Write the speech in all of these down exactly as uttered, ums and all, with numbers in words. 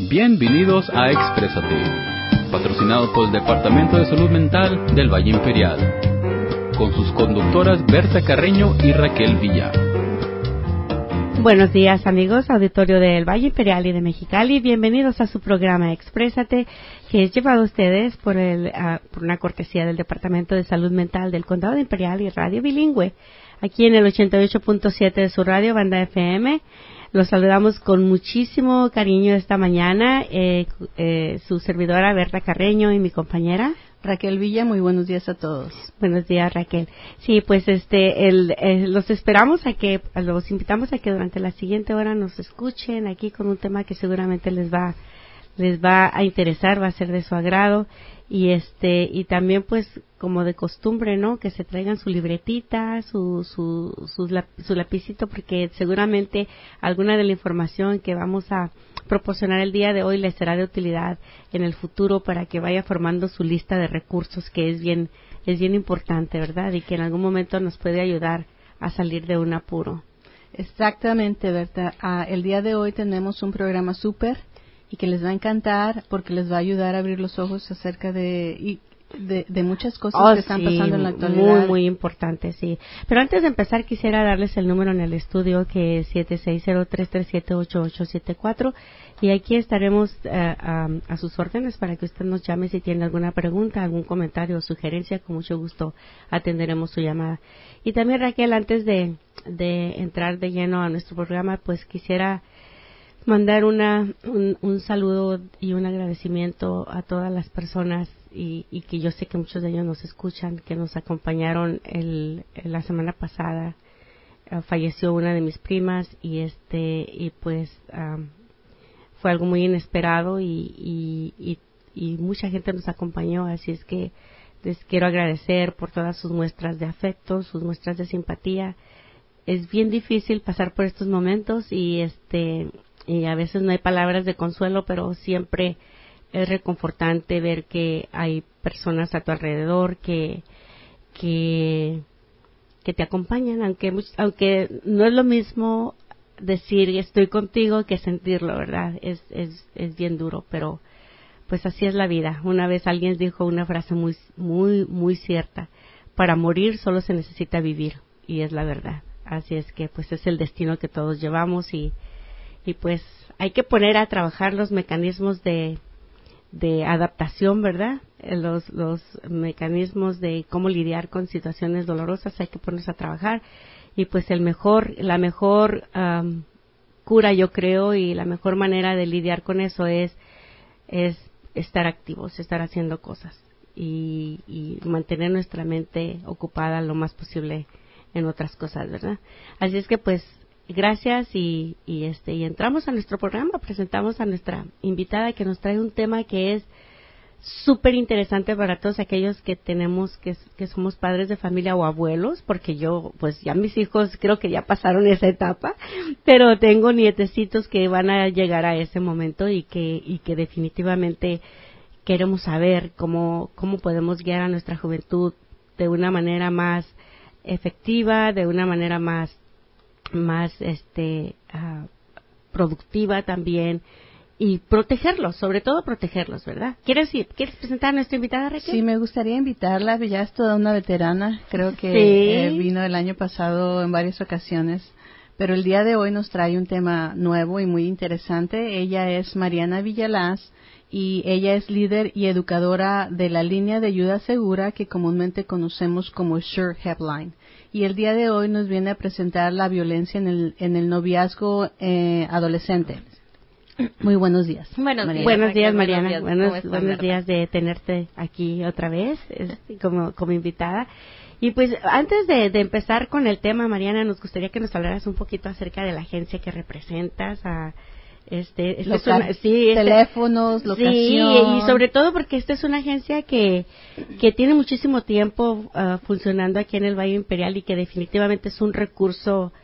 Bienvenidos a Exprésate, patrocinado por el Departamento de Salud Mental del Valle Imperial, con sus conductoras Berta Carreño y Raquel Villa. Buenos días, amigos, auditorio del Valle Imperial y de Mexicali. Bienvenidos a su programa Exprésate, que es llevado a ustedes por, el, uh, por una cortesía del Departamento de Salud Mental del Condado de Imperial y Radio Bilingüe, aquí en el ochenta y ocho punto siete de su radio, banda F M. Los saludamos con muchísimo cariño esta mañana, eh, eh, su servidora Berta Carreño y mi compañera Raquel Villa. Muy buenos días a todos. Buenos días, Raquel. Sí, pues este, el, el, los esperamos a que, los invitamos a que durante la siguiente hora nos escuchen aquí con un tema que seguramente les va, les va a interesar, va a ser de su agrado. Y este, y también pues como de costumbre, ¿no? Que se traigan su libretita, su, su, su, su lapicito, porque seguramente alguna de la información que vamos a proporcionar el día de hoy les será de utilidad en el futuro para que vaya formando su lista de recursos, que es bien, es bien importante, ¿verdad? Y que en algún momento nos puede ayudar a salir de un apuro. Exactamente, Berta. Ah, el día de hoy tenemos un programa súper y que les va a encantar porque les va a ayudar a abrir los ojos acerca de y de, de muchas cosas oh, que están sí, pasando en la actualidad. Muy, muy importante, sí. Pero antes de empezar quisiera darles el número en el estudio, que es siete seis cero, tres tres siete, ocho ocho siete cuatro, y aquí estaremos uh, um, a sus órdenes para que usted nos llame si tiene alguna pregunta, algún comentario o sugerencia. Con mucho gusto atenderemos su llamada. Y también, Raquel, antes de, de entrar de lleno a nuestro programa, pues quisiera mandar una un, un saludo y un agradecimiento a todas las personas y, y que yo sé que muchos de ellos nos escuchan, que nos acompañaron el, la semana pasada. Uh, falleció una de mis primas y este y pues um, fue algo muy inesperado y, y, y, y mucha gente nos acompañó, así es que les quiero agradecer por todas sus muestras de afecto, sus muestras de simpatía. Es bien difícil pasar por estos momentos y este y a veces no hay palabras de consuelo, pero siempre es reconfortante ver que hay personas a tu alrededor que que que te acompañan, aunque aunque no es lo mismo decir estoy contigo que sentirlo, ¿verdad? Es es es bien duro, pero pues así es la vida. Una vez alguien dijo una frase muy muy muy cierta: para morir solo se necesita vivir, y es la verdad. Así es que pues es el destino que todos llevamos y y pues hay que poner a trabajar los mecanismos de de adaptación, ¿verdad? Los los mecanismos de cómo lidiar con situaciones dolorosas, hay que ponerse a trabajar. Y pues el mejor la mejor um, cura, yo creo, y la mejor manera de lidiar con eso es es estar activos, estar haciendo cosas y, y mantener nuestra mente ocupada lo más posible en otras cosas, ¿verdad? Así es que pues gracias y, y este y entramos a nuestro programa. Presentamos a nuestra invitada, que nos trae un tema que es súper interesante para todos aquellos que tenemos que, que somos padres de familia o abuelos, porque yo pues ya mis hijos creo que ya pasaron esa etapa, pero tengo nietecitos que van a llegar a ese momento y que y que definitivamente queremos saber cómo cómo podemos guiar a nuestra juventud de una manera más efectiva, de una manera más más este uh, productiva también, y protegerlos, sobre todo protegerlos, ¿verdad? ¿Quieres ¿Quieres presentar a nuestra invitada, Raquel? Sí, me gustaría invitarla. Ya es toda una veterana, creo que sí. eh, vino el año pasado en varias ocasiones, pero el día de hoy nos trae un tema nuevo y muy interesante. Ella es Mariana Villalaz y ella es líder y educadora de la línea de ayuda segura que comúnmente conocemos como Sure Helpline. Y el día de hoy nos viene a presentar la violencia en el, en el noviazgo eh, adolescente. Muy buenos días. Buenos Mariana. días, buenos días Mariana. Buenos, buenos, estás, buenos días de tenerte aquí otra vez este, como, como invitada. Y pues antes de, de empezar con el tema, Mariana, nos gustaría que nos hablaras un poquito acerca de la agencia que representas, a este, este Local, es una, sí, este, teléfonos, locación. Sí, y sobre todo porque esta es una agencia que que tiene muchísimo tiempo uh, funcionando aquí en el Valle Imperial y que definitivamente es un recurso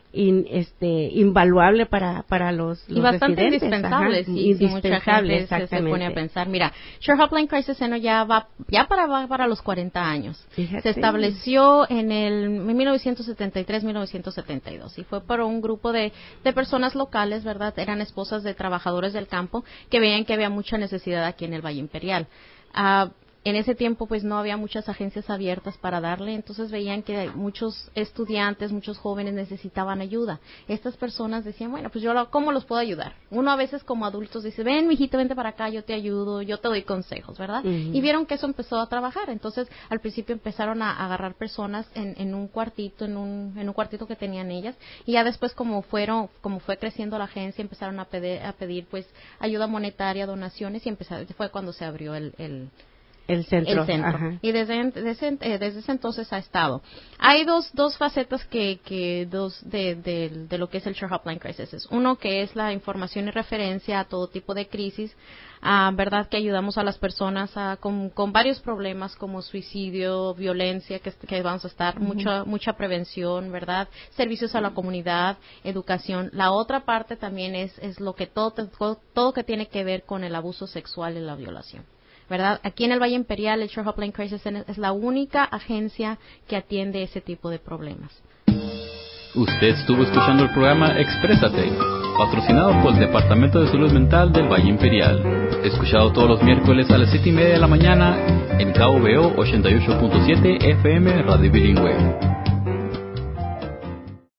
in, este invaluable para para los, los y bastante residentes. indispensable. Ajá, sí, indispensable, sí, mucha gente se, se pone a pensar. Mira, Share Helpline Crisis Center ya va ya para va para los cuarenta años. Fíjate. Se estableció en el en mil novecientos setenta y tres, mil novecientos setenta y dos y fue por un grupo de de personas locales, ¿verdad? Eran esposas de trabajadores del campo que veían que había mucha necesidad aquí en el Valle Imperial. Uh, En ese tiempo, pues, no había muchas agencias abiertas para darle, entonces veían que muchos estudiantes, muchos jóvenes necesitaban ayuda. Estas personas decían, bueno, pues yo, lo, ¿cómo los puedo ayudar? Uno a veces como adultos dice, ven, mijito, vente para acá, yo te ayudo, yo te doy consejos, ¿verdad? Uh-huh. Y vieron que eso empezó a trabajar, entonces al principio empezaron a, a agarrar personas en, en un cuartito, en un, en un cuartito que tenían ellas, y ya después como fueron, como fue creciendo la agencia, empezaron a pedir, a pedir pues, ayuda monetaria, donaciones, y empezaron, fue cuando se abrió el, el El centro. El centro. Ajá. Y desde, desde, desde ese entonces ha estado. Hay dos, dos facetas que, que dos de, de, de lo que es el Share Helpline Crisis. Uno que es la información y referencia a todo tipo de crisis, uh, verdad que ayudamos a las personas a, con, con varios problemas como suicidio, violencia, que, que vamos a estar, uh-huh. mucha, mucha prevención, verdad, servicios a la comunidad, educación. La otra parte también es, es lo que todo, todo, todo que tiene que ver con el abuso sexual y la violación. ¿Verdad? Aquí en el Valle Imperial, el Share Helpline Crisis Center es la única agencia que atiende ese tipo de problemas. Usted estuvo escuchando el programa Exprésate, patrocinado por el Departamento de Salud Mental del Valle Imperial. Escuchado todos los miércoles a las siete y media de la mañana en K V O ochenta y ocho punto siete F M Radio Bilingüe.